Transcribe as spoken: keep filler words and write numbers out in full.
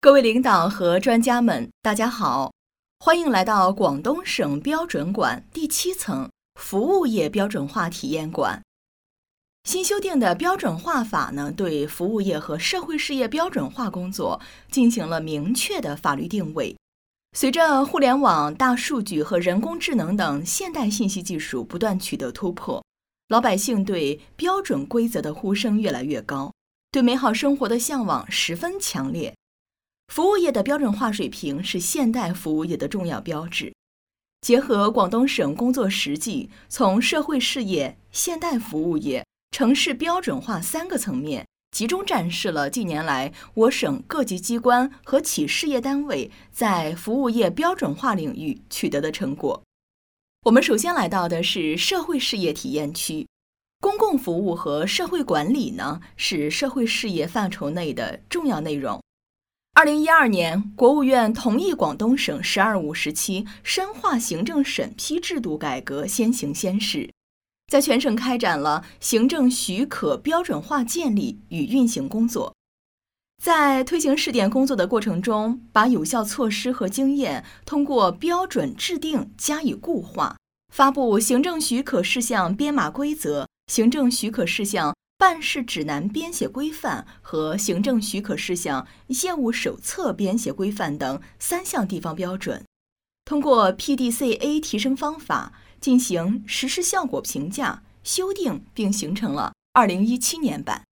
各位领导和专家们，大家好，欢迎来到广东省标准馆第七层服务业标准化体验馆。新修订的标准化法呢，对服务业和社会事业标准化工作进行了明确的法律定位。随着互联网、大数据和人工智能等现代信息技术不断取得突破，老百姓对标准规则的呼声越来越高，对美好生活的向往十分强烈。服务业的标准化水平是现代服务业的重要标志。结合广东省工作实际，从社会事业、现代服务业、城市标准化三个层面，集中展示了近年来我省各级机关和企事业单位在服务业标准化领域取得的成果。我们首先来到的是社会事业体验区。公共服务和社会管理呢，是社会事业范畴内的重要内容。二零一二年，国务院同意广东省“十二五”时期深化行政审批制度改革先行先试，在全省开展了行政许可标准化建立与运行工作。在推行试点工作的过程中，把有效措施和经验通过标准制定加以固化，发布行政许可事项编码规则、行政许可事项办事指南编写规范和行政许可事项业务手册编写规范等三项地方标准，通过 P D C A 提升方法进行实施效果评价、修订，并形成了二零一七年版。